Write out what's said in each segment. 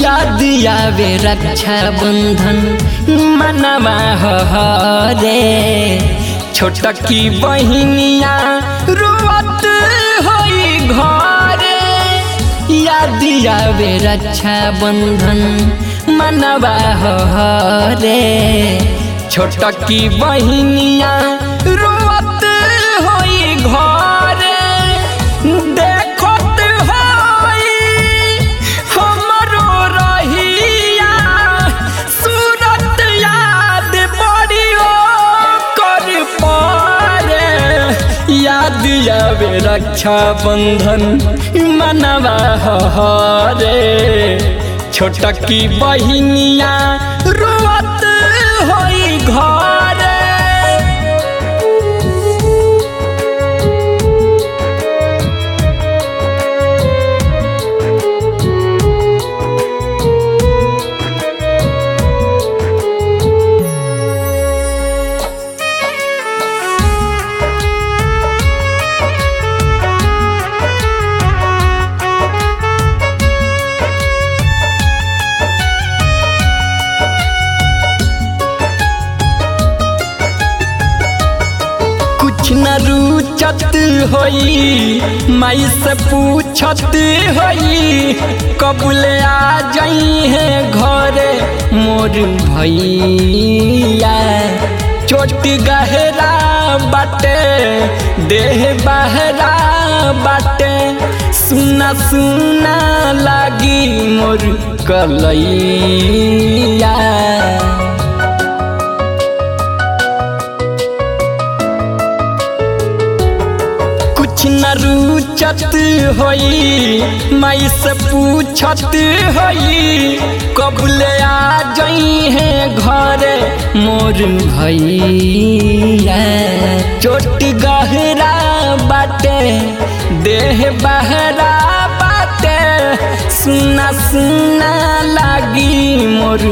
याद आवे रक्षा बंधन मनवा हरे छोटकी बहिनिया रोवत होई घरे याद आवे रक्षा बंधन मनवा हरे छोटकी बहिनिया रोवत होई घरे देखत होई हमरो रहिया सूरत याद बड़ियो कर पारे याद आवे रक्षा बंधन मनवा हरे छोटकी बहिनिया रोवत होई घरे न रुचत होई माई से पूछत होई कबूले आ जाई है घरे मोर भैया चोट गहरा बाटे देह बहरा बाटे सुना सुना लागी मोर कलैया न रुचत होई माई से पूछत होई कबूले आ जाई है घरे मोर भैया चोट गहरा बाटे देह बहरा बाटे सुना सुना लागी मोर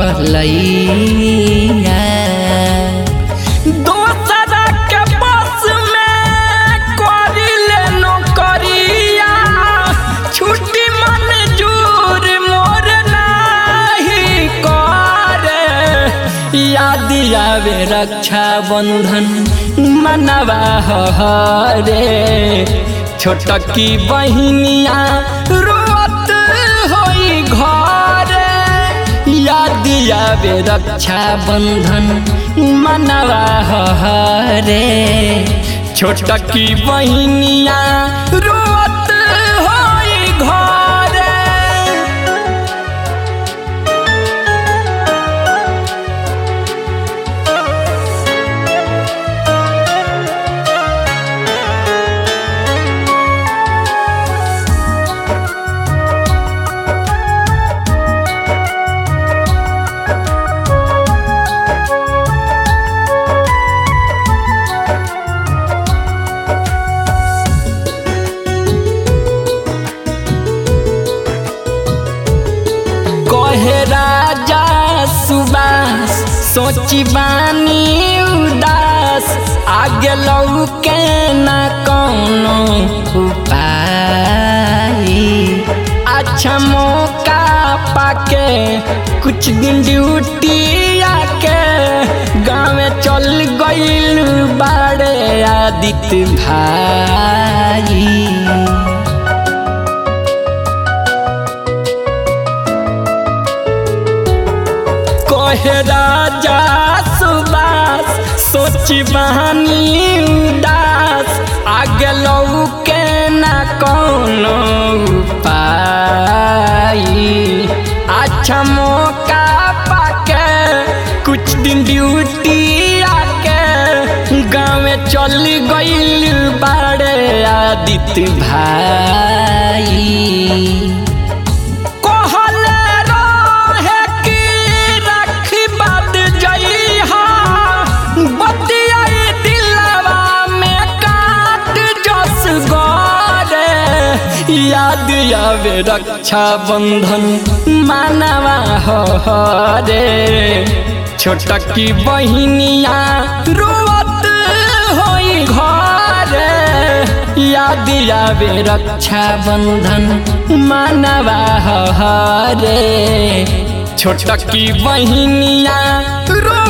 कलैया याद आवे रक्षा बंधन मनवा हरे छोटकी बहिनिया रोवत होई घरे याद आवे रक्षा बंधन मनवा हरे छोटकी बहिनिया रोवत होई घरे कहे राजा सुबास सोची बानी उदास आगे लौके न कौनो उपाय अच्छा मौका पाके कुछ दिन ड्यूटी आके गाँव चल गइल बाड़े आदित्य भाई कहे राजा सुबास सोची बहानी उदास आगे लौके न कौनो उपाय अच्छा मौका पाके कुछ दिन ड्यूटी आके गाँव चल गइल बाड़े आदित्य भाई याद आवे रक्षा बंधन मनवा हरे छोटकी बहिनिया रोवत होई घरे याद आवे रक्षा बंधन मानवा हरे छोटकी बहिनिया रो